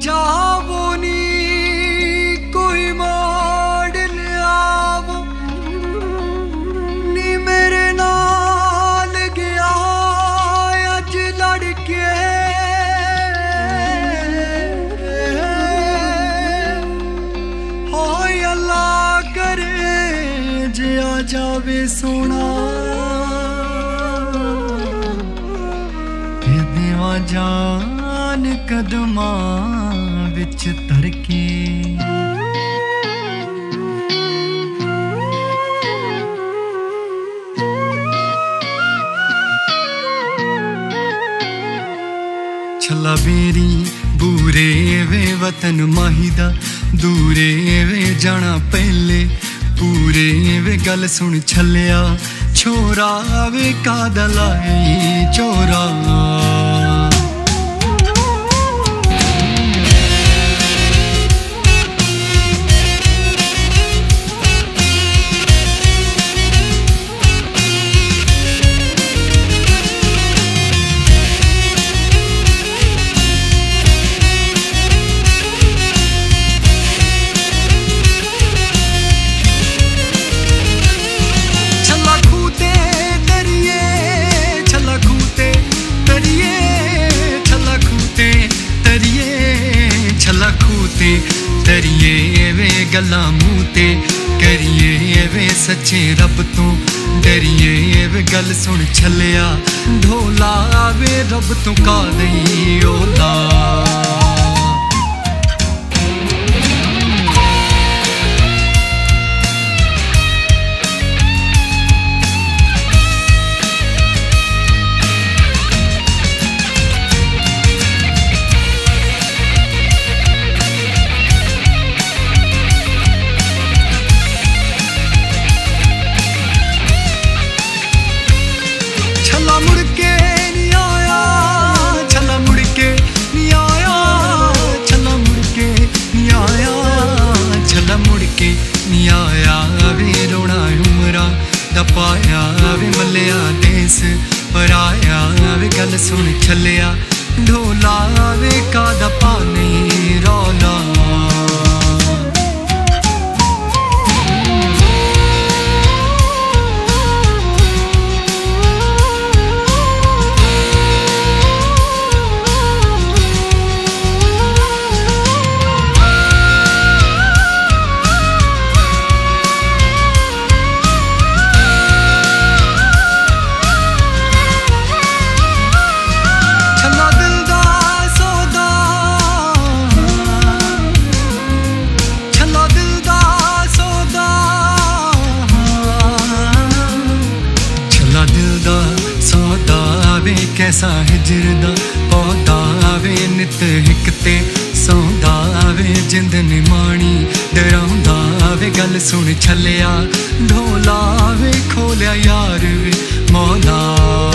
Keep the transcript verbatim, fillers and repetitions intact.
चाहो नी कोई मोड़ लियावो नी मेरे नाल गया अज लड़के हाय अल्लाह करे जे आ जावे सोना देवा जान कदमां विच तरके छला बेरी बूरे वे वतन माहिदा दूरे वे जाना पहले पूरे वे गल सुन छलिया छोरा वे कादलाई चोरा डरिए वे गल्ला मूंह ते करिए वे सच्चे रब तो डरिए वे गल सुन छलिया ढोला वे रब तो का दई ओला पाया वे मलिया देस पर आया वे गल सुन छलिया ढोला वे कादा पानी रौला कैसा हिजर दा पौधा वे नित हिकते सौंदा वे जिंद निमाणी डराउंदा वे गल सुन छलिया ढोला वे खोलिया यार वे मौला।